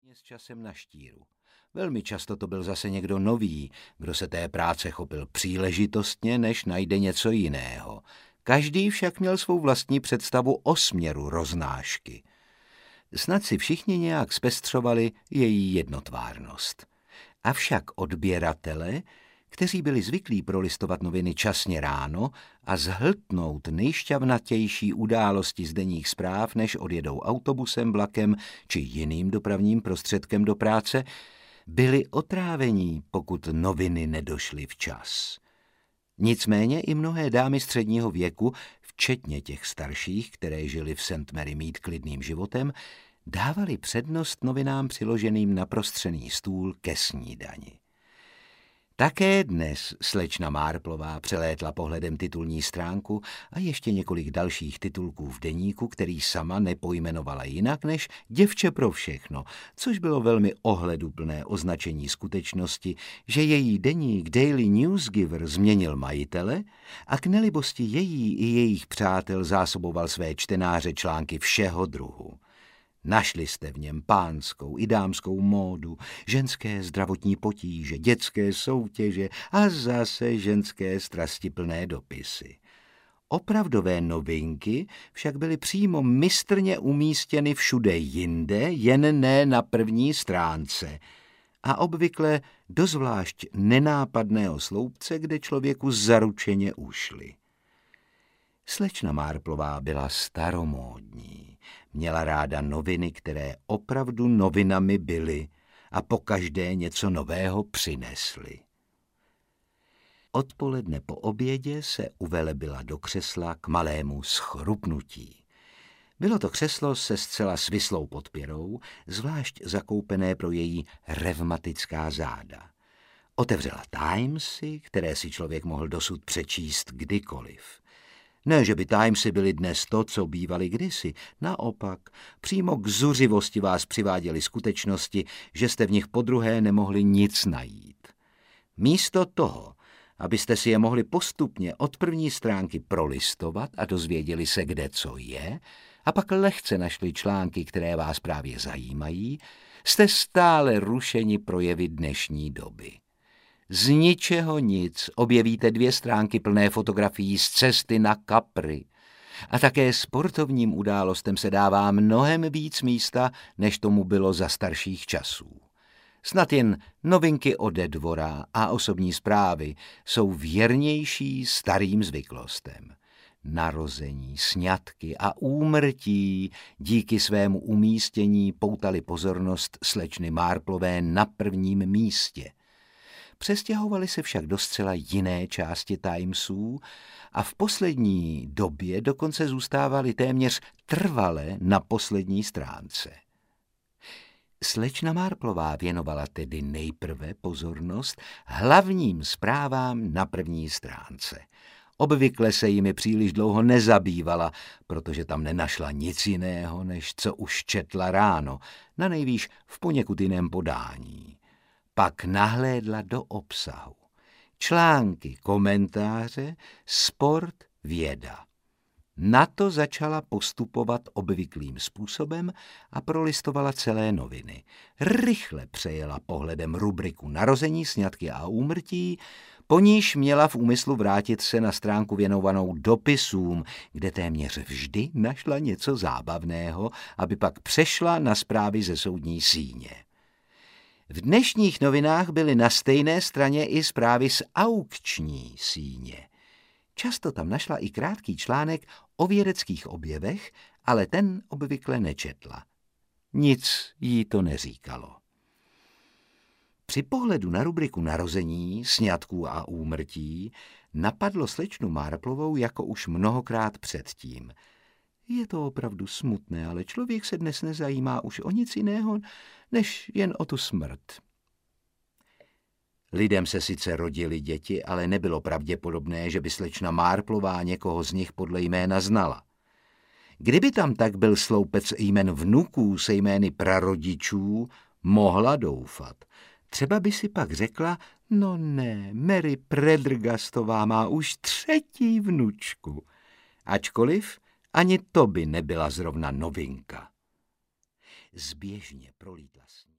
s časem na štíru. Velmi často to byl zase někdo nový, kdo se té práce chopil příležitostně, než najde něco jiného. Každý však měl svou vlastní představu o směru roznášky. Snad si všichni nějak zpestřovali její jednotvárnost. Avšak odběratele, kteří byli zvyklí prolistovat noviny časně ráno a zhltnout nejšťavnatější události z denních zpráv, než odjedou autobusem, vlakem či jiným dopravním prostředkem do práce, byli otrávení, pokud noviny nedošly včas. Nicméně i mnohé dámy středního věku, včetně těch starších, které žili v St. Mary Mead klidným životem, dávali přednost novinám přiloženým na prostřený stůl ke snídani. Také dnes slečna Marplová přelétla pohledem titulní stránku a ještě několik dalších titulků v deníku, který sama nepojmenovala jinak než Děvče pro všechno, což bylo velmi ohleduplné označení skutečnosti, že její deník Daily Newsgiver změnil majitele a k nelibosti její i jejich přátel zásoboval své čtenáře články všeho druhu. Našli jste v něm pánskou i dámskou módu, ženské zdravotní potíže, dětské soutěže a zase ženské strastiplné dopisy. Opravdové novinky však byly přímo mistrně umístěny všude jinde, jen ne na první stránce a obvykle do zvlášť nenápadného sloupce, kde člověku zaručeně ušli. Slečna Marplová byla staromódní, měla ráda noviny, které opravdu novinami byly a pokaždé něco nového přinesly. Odpoledne po obědě se uvelebila do křesla k malému schrupnutí. Bylo to křeslo se zcela svislou podpěrou, zvlášť zakoupené pro její revmatická záda. Otevřela Timesy, které si člověk mohl dosud přečíst kdykoliv. Ne, že by Timesy byly dnes to, co bývaly kdysi. Naopak, přímo k zuřivosti vás přiváděly skutečnosti, že jste v nich podruhé nemohli nic najít. Místo toho, abyste si je mohli postupně od první stránky prolistovat a dozvěděli se, kde co je, a pak lehce našli články, které vás právě zajímají, jste stále rušeni projevy dnešní doby. Z ničeho nic objevíte 2 stránky plné fotografií z cesty na Capri. A také sportovním událostem se dává mnohem víc místa, než tomu bylo za starších časů. Snad jen novinky ode dvora a osobní zprávy jsou věrnější starým zvyklostem. Narození, sňatky a úmrtí díky svému umístění poutali pozornost slečny Marplové na prvním místě. Přestěhovali se však do zcela jiné části Timesů a v poslední době dokonce zůstávali téměř trvale na poslední stránce. Slečna Marplová věnovala tedy nejprve pozornost hlavním zprávám na první stránce. Obvykle se jimi příliš dlouho nezabývala, protože tam nenašla nic jiného, než co už četla ráno, nanejvýš v poněkud jiném podání. Pak nahlédla do obsahu. Články, komentáře, sport, věda. Na to začala postupovat obvyklým způsobem a prolistovala celé noviny. Rychle přejela pohledem rubriku narození, sňatky a úmrtí, po níž měla v úmyslu vrátit se na stránku věnovanou dopisům, kde téměř vždy našla něco zábavného, aby pak přešla na zprávy ze soudní síně. V dnešních novinách byly na stejné straně i zprávy z aukční síně. Často tam našla i krátký článek o vědeckých objevech, ale ten obvykle nečetla. Nic jí to neříkalo. Při pohledu na rubriku narození, sňatků a úmrtí napadlo slečnu Marplovou jako už mnohokrát předtím. Je to opravdu smutné, ale člověk se dnes nezajímá už o nic jiného, než jen o tu smrt. Lidem se sice rodili děti, ale nebylo pravděpodobné, že by slečna Marplová někoho z nich podle jména znala. Kdyby tam tak byl sloupec jmen vnuků se jmény prarodičů, mohla doufat. Třeba by si pak řekla, no ne, Mary Prendergastová má už 3. vnučku. Ačkoliv ani to by nebyla zrovna novinka. Zběžně prolítla s ní.